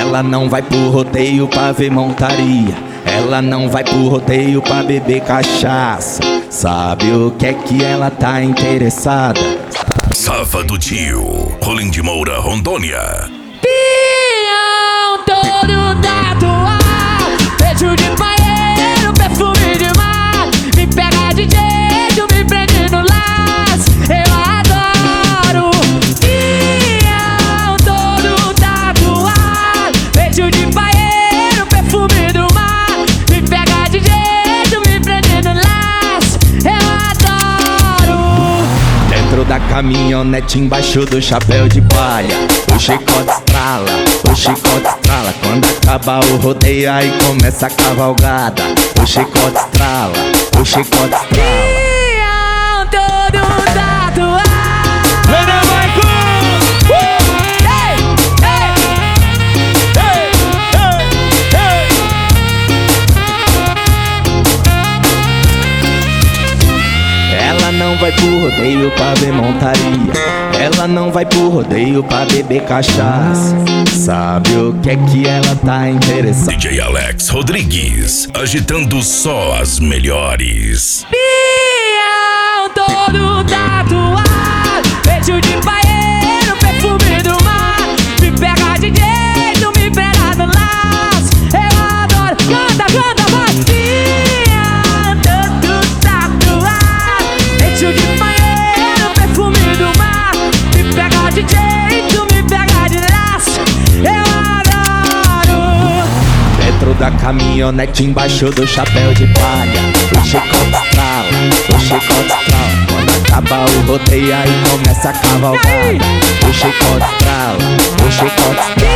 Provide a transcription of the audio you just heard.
Ela não vai pro rodeio pra ver montaria. Ela não vai pro rodeio pra beber cachaça. Sabe o que é que ela tá interessada? Sábado Tio, Rolim de Moura, Rondônia. Pião todo tatuado, beijo de banheiro, perfume de mar. Me pega de jeito, me prende no laço, eu adoro. Pião todo tatuado, beijo de banheiro, perfume do mar. Me pega de jeito, me prende no laço, eu adoro. Dentro da caminhonete, embaixo do chapéu de palha, o chicote estrala, o chicote estrala. Quando acaba o rodeio, aí começa a cavalgada. O chicote estrala, o chicote estrala. Pião todo tatuado. Ela não vai pro rodeio pra ver montaria. Ela não vai pro rodeio pra beber cachaça. Sabe o que é que ela tá interessada? DJ Alex Rodrigues, agitando só as melhores. Pião todo tatuado, beijo de banheiro, perfume do mar. Me pega de jeito, me pega no laço, eu adoro. Canta, canta, vai. Pião todo tatuado, beijo de banheiro, perfume do mar. Me pega de jeito, me pega de laço, eu adoro. Dentro da caminhonete, embaixo do chapéu de palha, o chicote estrala, o chicote estrala. Quando acaba o rodeio, aí começa a cavalgada. O chicote estrala, o chicote estrala.